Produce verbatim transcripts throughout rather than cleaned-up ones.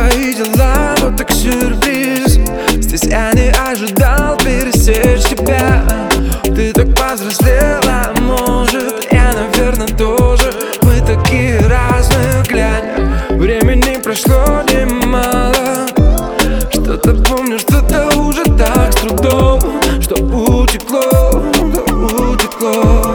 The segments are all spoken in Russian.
твои дела, вот так сюрприз. Здесь я не ожидал пересечь тебя. Ты так повзрослела, может, я, наверное, тоже. Мы такие разные, глянь, времени прошло немало. Что-то помню, что-то уже так с трудом, что утекло, да утекло.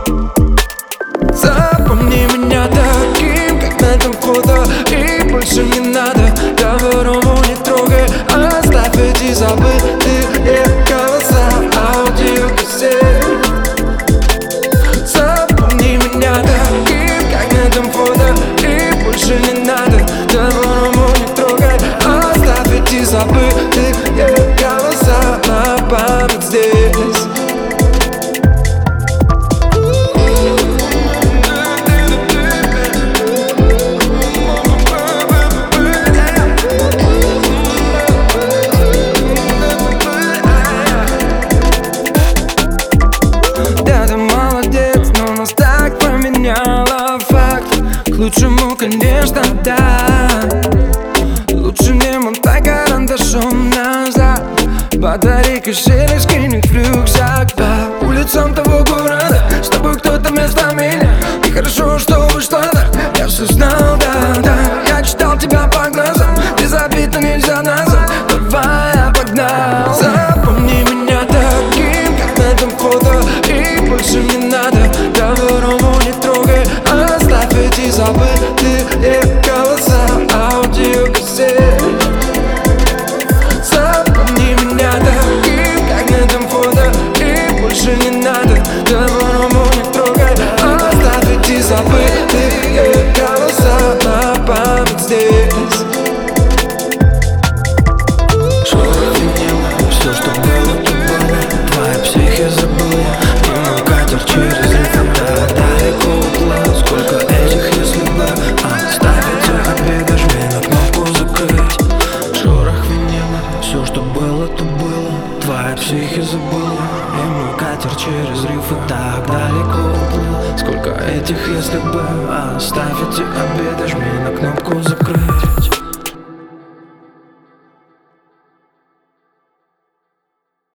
Запомни меня таким, как на этом фото, и больше не надо по-второму не трогай. Оставь эти забытые голоса, аудиокассет. Запомни меня таким, как на этом фото, и больше не надо по-второму не трогай. Оставь эти забытые голоса на память здесь. К лучшему, конечно, да. Лучше не мотай карандашом назад. Подари кошелек, скинь их в рюкзак. По улицам того города с тобой кто-то вместо меня. И хорошо, что вышло так. Я все знал, да, да. Я читал тебя по глазам. Без обид, но нельзя назад. Давай, я погнал. Запомни меня таким, как на этом фото, и больше не надо по-второму не трогай. Оставь эти забытые голоса, аудиокассет. Запомни меня таким, как на этом фото, и больше не надо по-второму не трогай. Оставь эти забытые голоса на память здесь. Шорох винила, все, что было, то было. Твоя психия забыла, и мой катер через рифы далеко уплыл. Сколько этих если бы, оставь эти обиды, жми на кнопку закрыть. Шорох винила, все, что было, то было. Твоя психия забыла, и мой катер через рифы так далеко уплыл. Сколько этих если бы, оставь эти обиды, жми на кнопку закрыть.